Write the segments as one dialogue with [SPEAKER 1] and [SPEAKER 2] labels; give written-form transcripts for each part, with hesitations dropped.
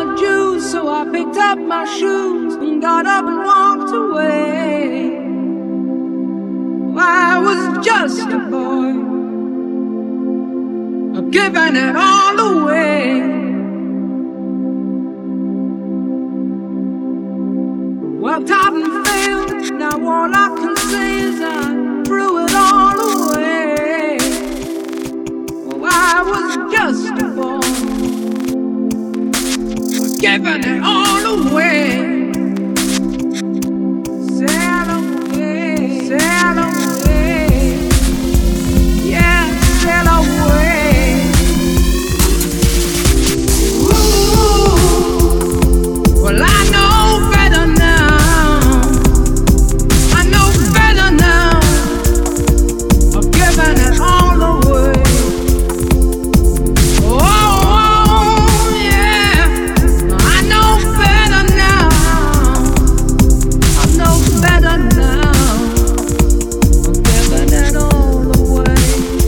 [SPEAKER 1] my juice, so I picked up my shoes and got up and walked away. I was just a boy, giving it all away. Worked hard and failed, now all I can say is I threw it all away. Oh, I was just a boy, giving it all away. Sail away, sail away, yeah, sail away. Ooh, well, I know better now. I know better now. I'm giving it all away. Oh, yeah, I know better now. I know better now. I'm giving it all away.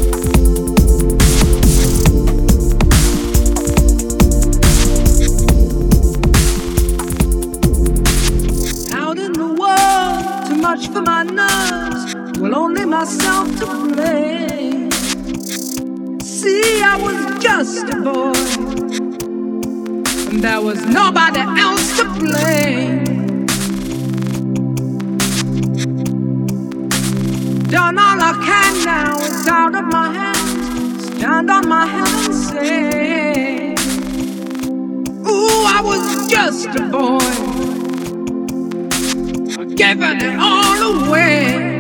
[SPEAKER 1] Out in the world, too much for my nerves. Well, only myself to blame. See, I was just a boy, and there was nobody else to blame. Done all I can now, it's out of my hands. Stand on my head and say, ooh, I was just a boy, giving it all away.